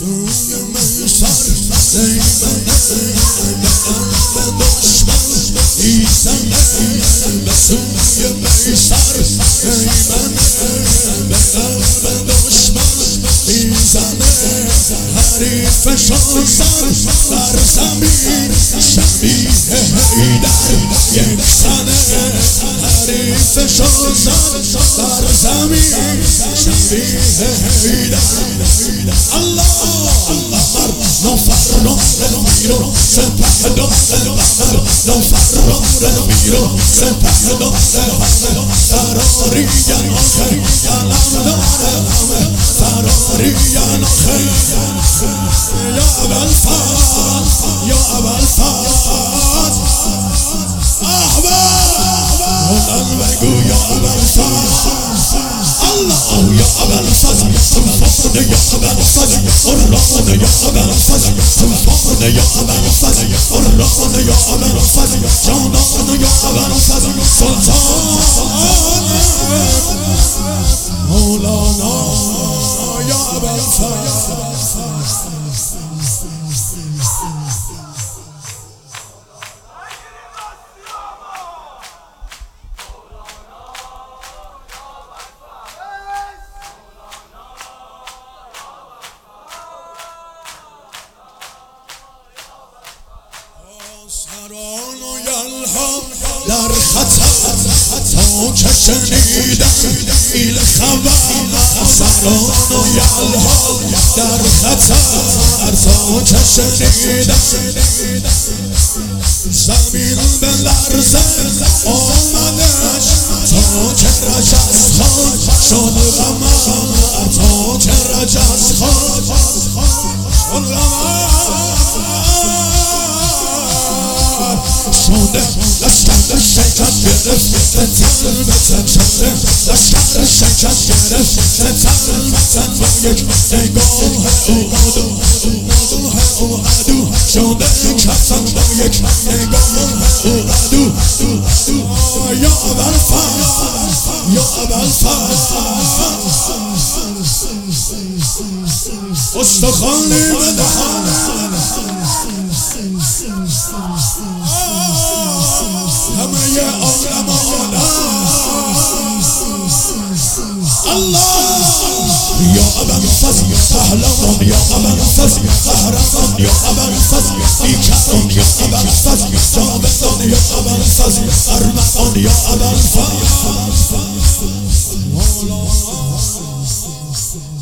سوی میسر دیمنه به دشمن ایزنه به سوی میسر دیمنه به دشمن ایزنه حریفشان سر در زمین شبیه حیدر یک زنه حریفشان سر در زمین شبیه حیدر الله مرد نفران میرو سپهدار نفران میرو سپهدار فراری آخر علمدار فراری آخر یا ابوالفضل یا ابوالفضل بلند بگو یا ابوالفضل الله یا ابوالفضل طوفان یا ابوالفضل قرآن یا ابوالفضل طوفان یا ابوالفضل قرآن یا ابوالفضل جانان یا ابوالفضل سلطان مولانا یا ابوالفضل سران و یلها در خطر تا که شنیدن ایل خبر سران و یلها در خطر تا که شنیدن زمین به لرزه آمدش تا که رجز خان شد غمر تا که رجز خان شد شده لشکر شکست گرفت تن به تن شده لشکر شکست گرفت تن به تن با یک نگاه او عدو شده کتن با یک نگاه او عدو یا ابوالفضل یا ابوالفضل استخوانی به دهان همه عالم الله یا ابوالفضل پهلوان یا ابوالفضل قهرمان یا ابوالفضل بیکران یا ابوالفضل جاودان یا ابوالفضل ارمغان یا ابوالفضل